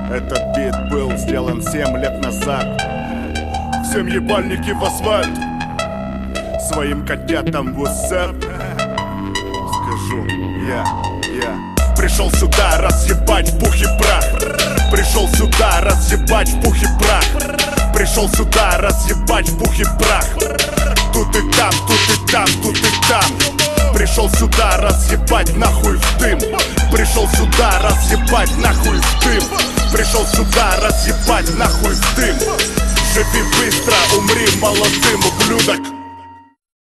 Этот бит был сделан 7 лет назад. Всем ебальники в асфальт, своим котятам вусап. Скажу, я пришел сюда разъебать в пух и прах. Пришел сюда разъебать в пух и прах. Пришел сюда разъебать в пух и прах. Тут и там, тут и там, тут и там. Пришел сюда разъебать нахуй в дым. Пришел сюда разъебать нахуй в дым. Пришел сюда разъебать нахуй в дым. Живи быстро, умри молодым, ублюдок.